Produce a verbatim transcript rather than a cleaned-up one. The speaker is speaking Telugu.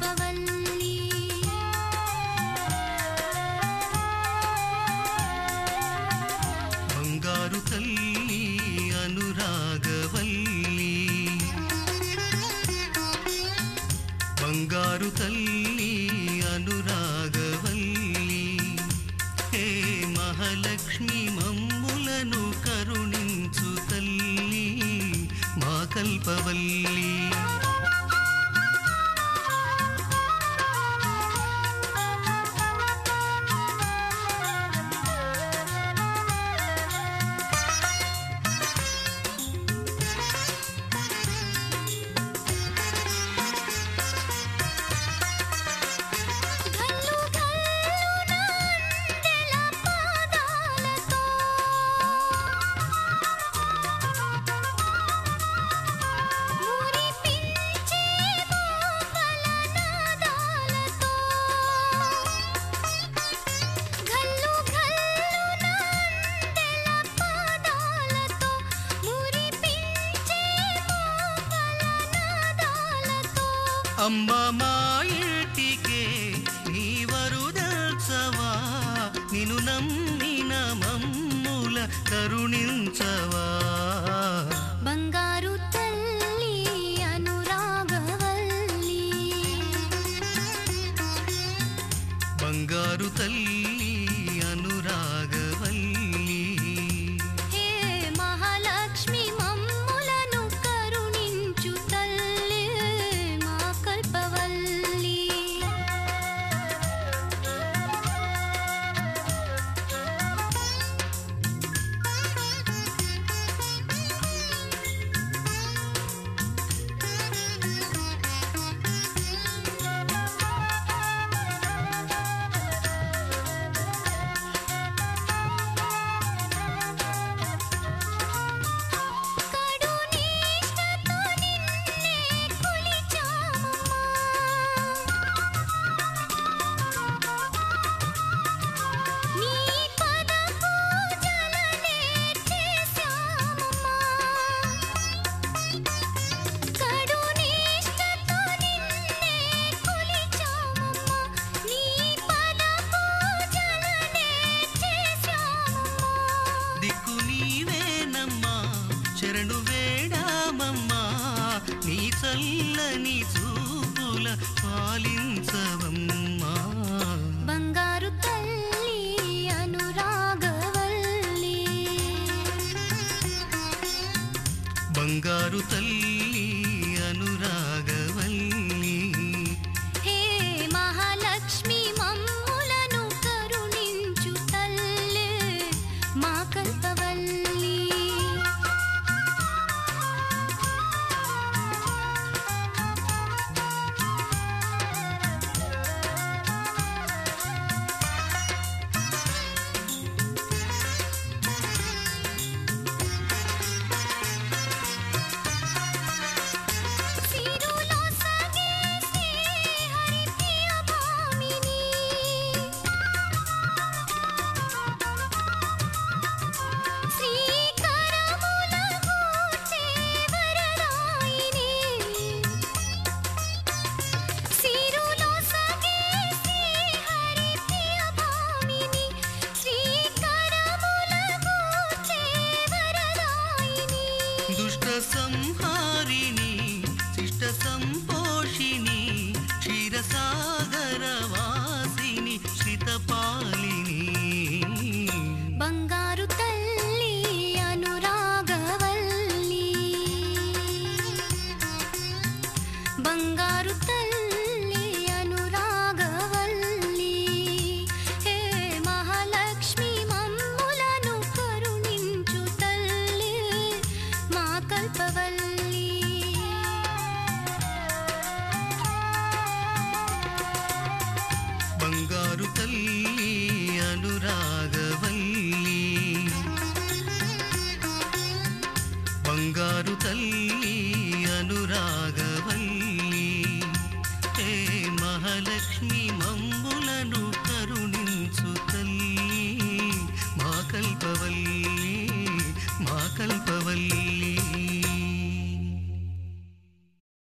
కల్పవల్లి బంగారు తల్లి అనురాగవల్లి బంగారు తల్లి అనురాగవల్లి హే మహాలక్ష్మి మమ్ములను కరుణించు తల్లి మా కల్పవల్లి అమ్మ మా ఇంటికే నీ వరుదల్చవా నిన్ను నమ్మిన మమ్ముల కరుణించవా బంగారు తల్లి అనురాగవల్లి బంగారు తల్లి అనురాగవల్లి హే మహాలక్ష్మి మమ్ములను కరుణించు తల్లి మా కల్పవల్లి దిక్కు నీవేనమ్మా శరణు వేడామమ్మా నీ చల్లని చూపుల పాలించవమ్మా బంగారు తల్లి అనురాగవల్లి బంగారు తల్లి అనురాగవల్లి హే మహాలక్ష్మి మమ్ములను కరుణించు తల్లి మా కల్పవల్లి సిరులో సగేసి హరి ప్రియ భామిని శ్రీకరముల గూర్చే వరదాయిని సిరులో సగేసి హరి ప్రియ భామిని శ్రీకరముల గూర్చే వరదాయిని దుష్ట సంహారిణి శిష్ట సంపోషిణి క్షీరసాగరవాసిని శ్రితపాలిని బంగారు తల్లి అనురాగవల్లి బంగారు తల్లి అనురాగవల్లి హే మహాలక్ష్మి మమ్ములను కరుణించు తల్లి మా కల్పవల్లి